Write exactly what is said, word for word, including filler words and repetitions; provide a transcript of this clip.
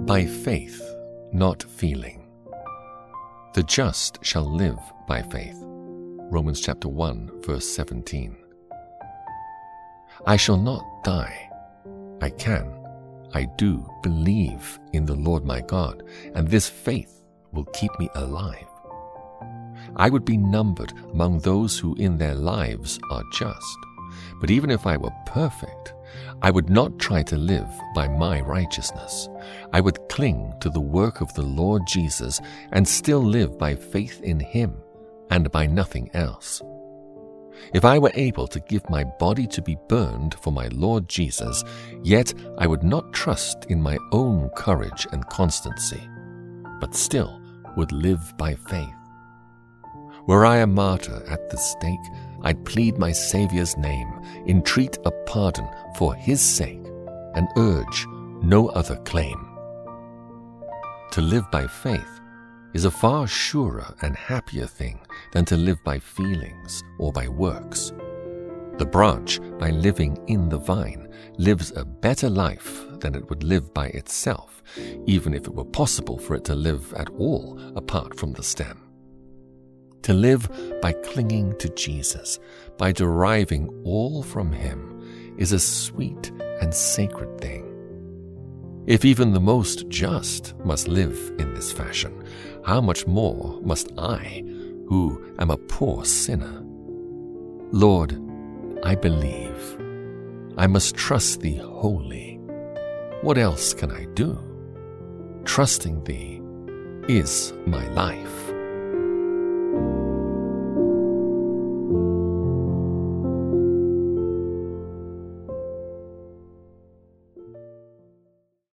By faith, not feeling. The just shall live by faith. Romans chapter one, verse seventeen. I shall not die. I can, I do believe in the Lord my God, and this faith will keep me alive. I would be numbered among those who in their lives are just. But even if I were perfect, I would not try to live by my righteousness. I would cling to the work of the Lord Jesus and still live by faith in Him and by nothing else. If I were able to give my body to be burned for my Lord Jesus, yet I would not trust in my own courage and constancy, but still would live by faith. Were I a martyr at the stake, I'd plead my Saviour's name, entreat a pardon for His sake, and urge no other claim. To live by faith is a far surer and happier thing than to live by feelings or by works. The branch, by living in the vine, lives a better life than it would live by itself, even if it were possible for it to live at all apart from the stem. To live by clinging to Jesus, by deriving all from Him, is a sweet and sacred thing. If even the most just must live in this fashion, how much more must I, who am a poor sinner? Lord, I believe. I must trust Thee wholly. What else can I do? Trusting Thee is my life.